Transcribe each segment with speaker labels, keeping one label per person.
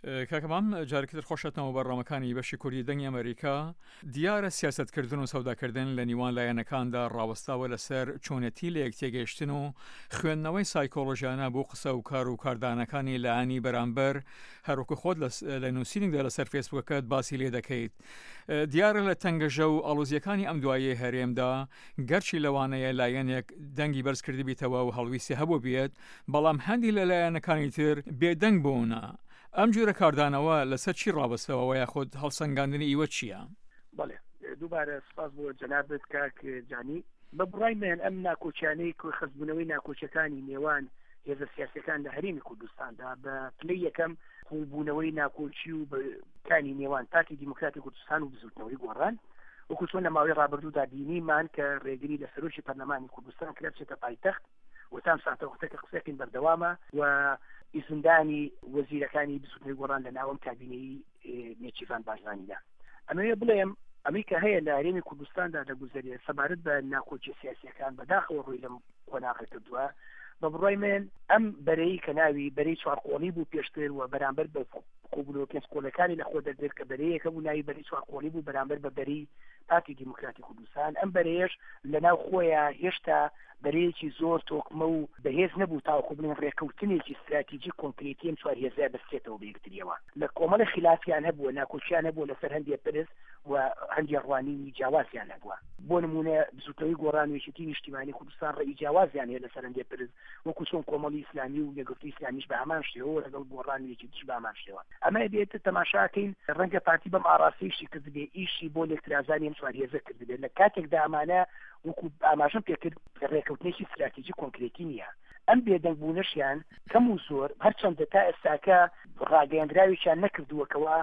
Speaker 1: کاکەمان جارێکتر خۆشەتەوە بەڕامەکانی بەشی کوردی دەنگی ئەمریکا دیارە سیاسەتکردن و سەوداکردن لە نیوان لایەنەکاندا ڕاوەستاوە لەسەر چۆنەتی لە یەکتێگەیشتن و خوێندنەوەی سایکۆلۆژیانە بۆ قسە و کار و کاردانەکانی لایەنی بەرامبەر هەروکو خۆت لە نووسینێکدا لەسەر فێسبووکەکەت باسی لێ دەکەیت. دیارە لە تەنگەژە و ئاڵۆزیەکانی ئەم دوایە هەرێمدا گەرچی لەوانەیە لایەنێک دەنگی بەرز کردی بیتەوە و هەڵویستی هەبوو بێت، بەڵام هەندی لە لایەنەکانی تر بێدەنگ بوونە. ئەم جورە کاردانەوە لەسەر چی ڕابستەوە یاخود هەڵسەنگاندنی ئیوە چییە؟
Speaker 2: بەڵێ دووبارە سپاس بۆ جەنابەت کاک جانی. بە بڕای من ئەم ناکۆچیانەی خەزبوونەوەی ناکۆچەکانی نێوان هێزە سیاسەکان لە هەرێمی کوردستاندا بە پلەی یەکەم خوبوونەوەی ناکۆچی و بەکانی نێوان پارتی دیموکراتی کوردستان و بزوتنەوەی گۆڕان وەکو چۆن لە ماوەی ڕابردوودا بینیمان کە ڕێگری لە سەرۆکی پەرلەمانی کوردستان کرا بچێتە پایتەخت و تام ساتەوەختەکە قسەکەین بەردەوامە و ئیزندانی وەزیرەکانی بزوتنەوەی گۆڕان لە ناوەم کابینەی نێچیروان بارزانیدا. ئەمەوێ بڵێم ئەمریکا هەیە لە هەرێمی کوردستاندا دەگوزارێت سەبارەت بە ناکۆچی سیاسیەکان بەداخەوە ڕووی لەم قۆناغی کردووە. بە بڕای من ئەم بەرەی کە ناوی بەرەی چوارقۆڵی بوو پێشتر و بەرامبەر بە قوبولەوە پێنجقۆڵەکانی لە خۆ دەردێت کە بەرەیەکە بوو ناوی بەرەی چوارقۆڵی بوو بەرامبەر بە بەرەی پارتی دیموکراتی کوردستان. ئەم بەرەیەش لەناو خۆیان هێشتا بەرەیەکی زۆر تۆکمە و بەهێز نەبوو تاوەکو بڵێن ڕێکەوتنێکی استراتیجی کۆنکریتی ئەم چوار هێزە بەستێتەوە بە یەکتریەوە. لە کۆمەڵە خلافیان هەبووە، ناکۆچیان هەبووە لەسەر هەندێک پرس و هەندێک ڕوانینی جیاوازیان هەبووە. بۆ نمونە بزوتنەوەی گۆڕان و یەکێتی نیشتیمانی کوردستان ڕێی جیاوازیان هەیە لەسەر هەندێک پرس وەکو چۆن کۆمەڵی ئیسلامی و یەکگرتووی ئیسلامیش بە هەمان شێوە لەگەڵ گۆڕان و یەکێتیش بە هەمان شێوە. ئەمە دێتە تەماشاکەین ڕەنگە پارتی بەم ئاڕاستەیشی کردبێ ئیشی بۆ لێکترازانی ئەم چوار هێزە کردبێت لە کاتێکدا ئەمانە وەکو ئاماژەم پێکرد ڕێکەوتنێکی استراتیجی کۆنکرێتی نییە. ئەم بێدەنگبوونەشیان کەم و زۆر هەرچەندە تا ئێستاکە ڕاگەیاندراویشیان نەکردووەکەوە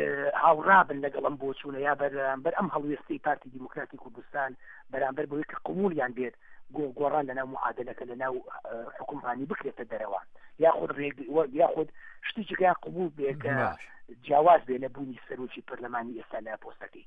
Speaker 2: هاوڕابن لەگەڵ ئەم بۆچوونە یا بەرامبەر ئەم هەڵوێستەی پارتی دیموکراتی کوردستان بەرامبەر بەوەی کە قبوڵیان بێت گۆڕان لەناو معادلەکە لەناو حکومڕانی بکرێتە دەرەوە یاخود شتێکیان قبول بێ کە جیاواز بێ لە بوونی سەرۆکی پەرلەمانی ئێستا لە پۆستەکەی.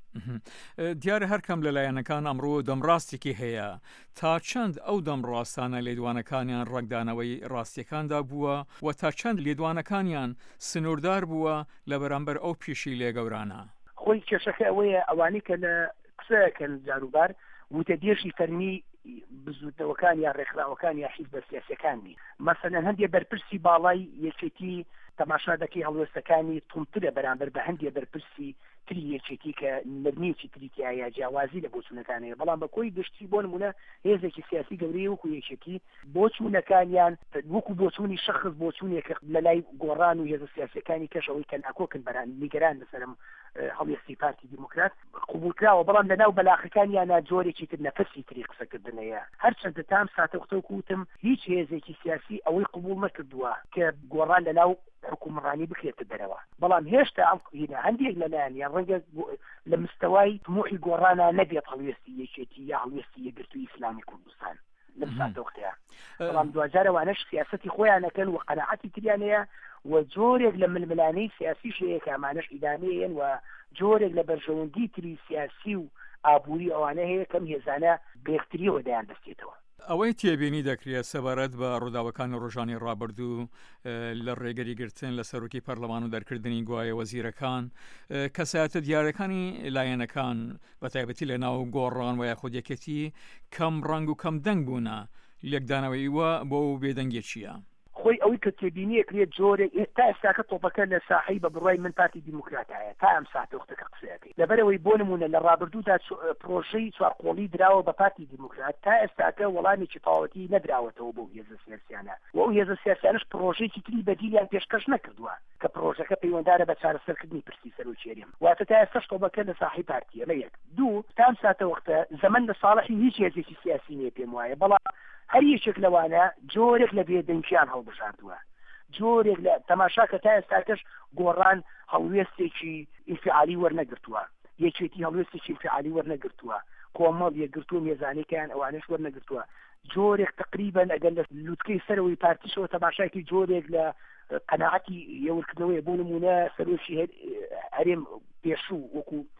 Speaker 1: دیارە هەرکەم لە لایەنەکان ئەمڕۆ دەمڕاستێکی هەیە تا چەند ئەو دەمڕاستانە لێدوانەکانیان ڕەگدانەوەی ڕاستیەکاندا بووە و تا چەند لێدوانەکانیان سنووردار بووە لە بەرامبەر ئەو پیشی لێگەورانە.
Speaker 2: خۆی کێشەکە ئەوەیە ئەوانەی کە لە قسەکەن جاروبار وتە دێشی فەرمی بزوتنەوەکان یا ڕێکخراوەکان یا حیزبە سیاسیەکانی مەسەلەن هەندێک بەرپرسی باڵای یەکێتی تەماشا دەکەی هەڵوێستەکانی تومترە بەرامبەر بە هەندێک بەرپرسی تری یەکێتی کە نەرنیەکی تریتیایە جیاوازی لە بۆچوونەکانەیە. بەڵام بە کۆی گشتی بۆ نمونە هێزێکی سیاسی گەورەی وەکو یەکێتی بۆچوونەکانیان وەکو بۆچوونی شەخص بۆچوونێکە لە لای گۆڕان و هێزە سیاسیەکانی کەشەوەی کە ناکۆکن بەران نیگەران لەسەرم هەڵوێستی پارتی دیموکرات قبولکراوە، بەڵام لەناو بەلاخەکانیانە جۆرێکی تر نەفەسی تری قسەکردنەیە. هەرچەندە تام ساتەوختە وتم هیچ هێزێکی سیاسی ئەوەی قبول نەکردووە کە گۆڕان لەناو حکومڕانی بکرێتە دەرەوە. بەڵام هێشتا هەندێک لەلایەن یان ڕەنگە لە مستەوای طموحی گۆڕانە نەبێت هەڵوێستی یەکێتی یا هەڵوێستی یەکگرتووی ئیسلامی کوردستان لەم ساتەوختەیە. بەڵام دوجارەوانەش سیاسەتی خۆیانەکەن و قەناعەتی تریانەیە و جۆرێک لە ململانەی سیاسیش هەیە کە ئەمانەش ئیدامەیەن و جۆرێک لە بەرژەوەندی تری سیاسی و ئابووری ئەوانە هەیە کەم هێزانە بێختریەوە دەیان دەستێتەوە.
Speaker 1: ئەوەی تێبینی دەکرێت سەبارەت بە ڕووداوەکانی ڕۆژانی ڕابردوو لە ڕێگەری گرتن لە سەرۆکی پەرلەمان و دەرکردنی گوایە وەزیرەکان کەسایەتە دیارەکانی لایەنەکان بە تایبەتی لە ناو گۆڕان و یاخود یەکێتی کەم ڕەنگ و کەم دەنگ بوونە لێکدانەوەی وە بۆ بێدەنگێکیە.
Speaker 2: خۆی ئەوەی کە تێبینیە کرێت جۆرێک تا ئێستاکە تۆپەکە لە ساحەی بە بڕای من پارتی دیموکراتایە تا ئەم ساتەوختەکە قسەکەی لەبەرەوەی بۆ نمونە لە ڕابردوودا پرۆژەی چوارقۆڵی دراوە بە پارتی دیموکرات تا ئێستاکە وەڵامێکی تەواوەتی نەدراوەتەوە بۆ هێزە سیاسیانە و ئەو هێزە سیاسیانش پرۆژەیەکی تری بەدیلیان پێشکەش نەکردووە کە پرۆژەکە پەیوەنددارە بە چارەسەرکردنی پرسی سەرۆکی هەرێم واتە تا ئێستاش تۆپەکە لە ساحەی پارتیە لە یەک دوو تا ئەم ساتەوختە زەمن لە ساڵحی هیچ هێزێکی سیاسی نییە پێم وایە بەڵام هەر یەکێک لەوانە جۆرێک لە بێدەنگیان هەڵبژاردووە جۆرێک لە تەماشاکە تا ئێستاکەش گۆڕان هەڵوێستێکی ئینفعالی وەرنەگرتووە یەکێتی هەڵوێستێکی ئینفعالی وەرنەگرتووە کۆمەڵ یەکگرتووە میێزانەکەیان ئەوانش وەرنەگرتووە جۆرێک تقریبا ئەگەر لە لووتکەی سەرەوەی پارتیشەوە تەماشاکی جۆرێک لە قەناعەتی یەوەرکردنەوەی بۆ نمونە سەرۆکی هەرێم پێشوو وەکو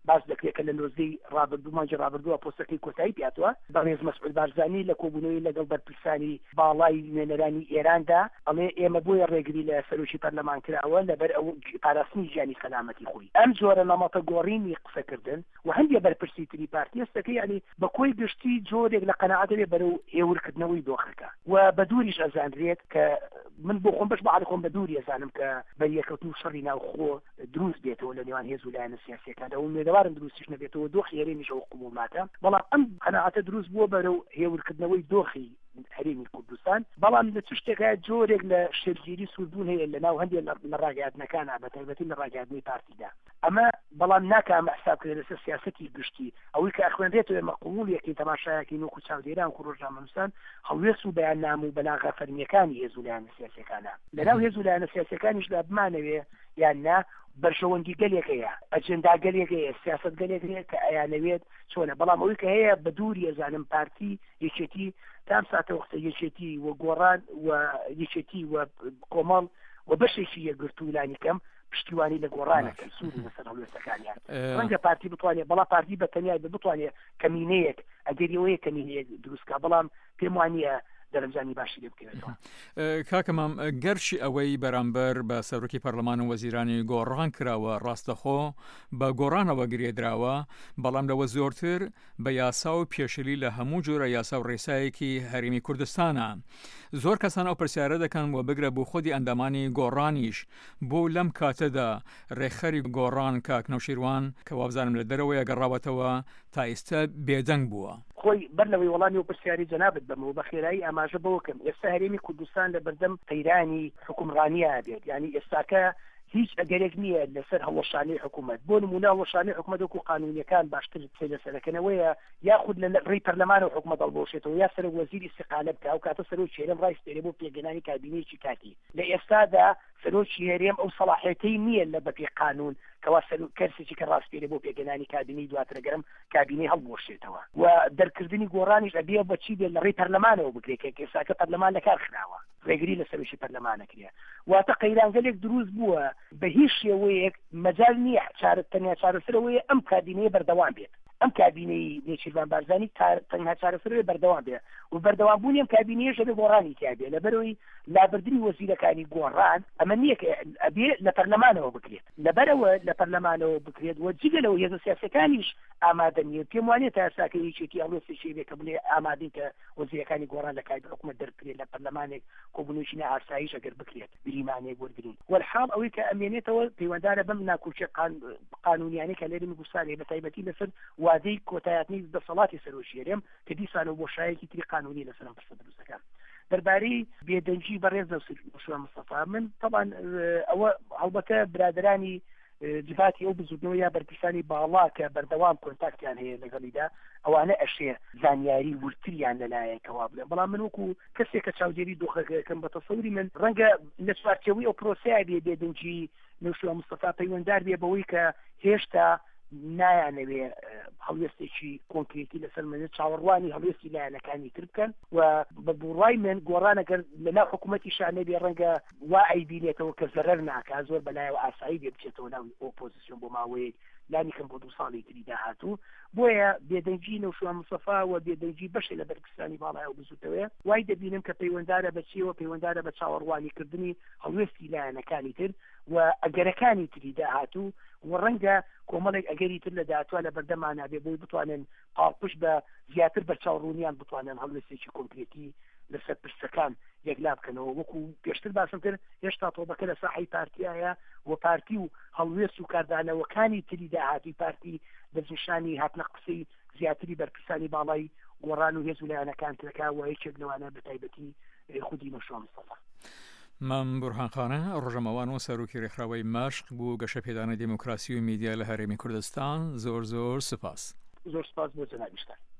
Speaker 2: باز دەکرێت کە لە نۆزدەی مانگی ڕابردووە پۆستەکەی کۆتایی پێاتوە بەڕێز مەسعود بارزانی لە کۆبوونەوەی لەگەڵ بەرپرسانی باڵای نوێنەرانی ئێراندا ئەڵێ ئێمە بۆیە ڕێگری لە سەرۆکی پەرلەمان کراوە لەبەر ئەو پاراستنی ژیانی سەلامەتی خۆی ئەم جۆرە نەمەتە گۆڕینی قسەکردن و هەندێک بەرپرسی تری پارتیەستەکەی ینی بە کۆی گشتی جۆرێک لە قەناعەتەوێ بەرەو هێورکردنەوەی دۆخەکە و بە دووریش ئەزانرێت کە من بۆ خۆم بەش بەعالی خۆم بە دووری ئەزانم کە بەریەکەوتن شەڕی ناوخۆ دروست بێتەوە لە نێوان هێز و لایەنە سیاسیەکاندا و ئومێدەوارم دروستیش نەبێتەوە دۆخی هەرێمیش ئەو قبوڵناکە بەڵام ئەم قەناعەتە دروست بووە بەرەو هێورکردنەوەی دۆخی هەرێمی کوردستان بەڵام لە چ شتێکە جۆرێک لە شێرگیری سوودبوون هەیە لەناو هەندێک لە ڕاگەیاندنەکانە بە تایبەتی لە ڕاگەیاندنی پارتیدا ئەمە بەڵام ناکەم حسابکرێت لەسەر سیاسەتی گشتی ئەوەی کە ئەخوێنرێتەوە ئێمە قبوڵیەکی تەماشایەکی وەکو چاودێران و ڕۆژنامەنووسان هەڵوێست و بەیاننامە و بەناغا فەرمیەکانی هێز و لایەنە سیاسیەکانە لەناو هێز و لایەنە سیاسیەکانیشدا بمانەوێ یان نا بەرژەوەندی گەلێکەیە ئەجندا گەلێکەیە سیاست گەلێکەیە کە ئەیانەوێت چۆنە بەڵام ئەوەی کە هەیە بە دووری ئەزانم پارتی یەکێتی تام ساتە وەختە یەکێتی و گۆڕان و یەکێتی و کۆمەڵ و بەشێکی یەکگرتوولانی کەم پشتیوانی لە گۆڕانەکەن سوودی لەسەر هەڵوێستەکانیان ڕەنگە پارتی بتوانێت بەڵام پارتی بە تەنیای بتوانێت کەمینەیەک ئەگەریەوەیە کەمینەیە دروستکە بەڵام پێم وانییە دەرەنجانی باشی لێ بکەوێتەوە.
Speaker 1: کاکەمام گەرشی ئەوەی بەرامبەر بە سەرۆکی پەرلەمان و وەزیرانی گۆڕان کراوە ڕاستەخۆ بە گۆڕانەوە گرێدراوە بەڵام لەوە زۆرتر بە یاسا و پێشلی لە هەموو جۆرە یاسا و ڕێسایەکی هەرێمی کوردستانە. زۆر کەسان ئەو پرسیارە دەکەن و بگرە بۆ خودی ئەندامانی گۆڕانیش بۆ لەم کاتەدا ڕێخەری گۆڕان کاک نەوشیروان کە وابزانم لە دەرەوەی گەڕاوەتەوە تا ئێستا بێدەنگ بووە.
Speaker 2: خۆی بەر لەوەی وەڵامی و پرسیاری جەنابەت بەمەوە بە خێرایی ئاماژە بەوەکەم ئێستا هەرێمی کوردستان لە بەردەم قەیرانی حکومڕانیە بێت یعنی ئێستاکە هیچ ئەگەرێک نییە لەسەر هەڵەشانی حکوومەت بۆ نمونە هەڵەشانی حکوومەت وەکو قانونیەکان باشتر لەسەرەکەنەوەیە یاخود لە ڕێی پەرلەمان و حکوومەت هەڵبۆشێتەوە یا سەر وەزیری استیقالە بکە ئەو کاتە سەرۆکی هەرێم ڕای سپێرێ بۆ پێگەنانی کابینەیەکی کاتی لە ئێستادا سەرۆکی هەرێم ئەو سەلاحیەتەی نییە لە بەپێ قانون کەوا کەرسێکی کە ڕاستپێرێ بۆ پێگەنانی کابینەی دواترەگەرم کابینەی هەڵبۆشێتەوە و دەرکردنی گۆڕانیش ئەبێ بەچی بێت لە ڕێی پەرلەمانەوە بکرێت کە ئێستاکە پەرلەمان لەکار خراوە ڕێگری لە سەرۆکی پەرلەمانەکرێ واتە قەیرانگەلێک دروست بووە بە هیچ شێوەیەک مەجال نییە تەنیا چارەسەرەوەیە ئەم کابینەیە بەردەوام بێت ئەم کابینەی نێچیروان بارزانی تەنها چارەسەرەوەی بەردەوام بێت و بەردەوامبوونی ئەم کابینەیەش ئەبێ گۆڕانی تیابێ لەبەرەوەی لابردنی وەزیرەکانی گۆڕان ئەمە نییە کە ئەبێ لە پەرلەمانەوە بکرێت لەبەرەوە لە پەرلەمانەوە بکرێت و جگە لەوە هێزە سیاسەکانیش ئامادە نیە پێم وانێت تا ئێستا کە یەکێتی هەڵوێستێکی بێ کە بڵێ ئامادەی کە وەزیرەکانی گۆڕان لە کابینە حکوومەت دەرکرێت لە پەرلەمانێک کۆبوونەوەکی نائاساییش ئەگەر بکرێت بریمانێک وەرگرین وەلحاڵ ئەوەی کە ئەمێنێتەوە پەیوەنددارە بەم ناکوچە قانونیانەی کە لێرەمی کوردستان بە تایبەتی لەسەر وادەی کۆتاییاتنی دەسەڵاتی سەرۆکی هەرێم کە دیسانەوە بۆشایەکی تری قانونی لەسەر ئەم پرسە دروستەکان دەربارەی بێدەنگی بەڕێز نەوشیروان مستەفا من طبعا ئەوە هەڵبەتە برادرانی جبهاتی ئەو بزودنەوە یا بەرپرسانی باڵا کە بەردەوام کۆنتاکتیان هەیە لەگەڵیدا ئەوانە ئەشێ زانیاری ورتریان لەلایەکەوا بڵێن بەڵام من وەکو کەسێک کە چاودێری دۆخەکەم بە تەسەوری من ڕەنگە لە چوارچێوەی ئەو پرۆسەیە بێ بێدەنگی نەوشیروان مستەفا پەیوەنددار بێ بەوەی کە هێشتا نایانەوێ هەڵوێستێکی کۆنکرێتی لەسەر منێت چاوەڕوانی هەڵوێستی لایەنەکانی تر بکەن و بە بوڕای من گۆڕانەگەر لەناو حکوومەتی شانە بێ ڕەنگە وا ئەیبینێتەوە کە زەرەر ناکات زۆر بەلایەوە ئاسایی بێ بچێتەوە ناوی ئۆپۆزیسیۆن بۆ ماوەیەک لانیکەم بۆ 2 ساڵی تری داهاتوو بۆیە بێدەنگی نەوشیروان مستەفا و بێدەنگی بەشێ لە بەرپرسانی باڵای ئەو بزوتەوەیە وای دەبینم کە پەیوەنددارە بەچیەوە پەیوەنددارە بە چاوەڕوانیکردنی هەڵوێستی لایەنەکانی تر و ئەگەرەکانی تری داهاتوو و ڕەنگە کۆمەڵێک ئەگەری تر لە داهاتوە لە بەردەمانە بێ بۆی بتوانن پاڵپشت بە زیاتر بە چاوڕوونیان بتوانن هەڵوێستێکی کۆنکرێتی لەسەر پرسەکان یەکلا بکەنەوە وەکو پێشتر باسم کرد هێشتا تۆبەکە لە ساحەی پارتیایە و پارتی و هەڵوێست و کاردانەوەکانی تری داهاتی پارتی دەستنیشانی هاتنە قسەی زیاتری بەرپرسانی باڵای گۆڕان و هێز و لایەنەکان ترەکە و یەکێک لەوانە بە تایبەتی خودی نەوشیروان مستەفا.
Speaker 1: مام بورهانخانە ڕۆژەمەوان و سەرۆکی ڕێکخراوەی مەشق بوو گەشە پێدانە دیموکراسی و میدیا لە هەرێمی کوردستان زۆر سپاس.
Speaker 2: زۆر سپاس بۆ جەنابیشتان.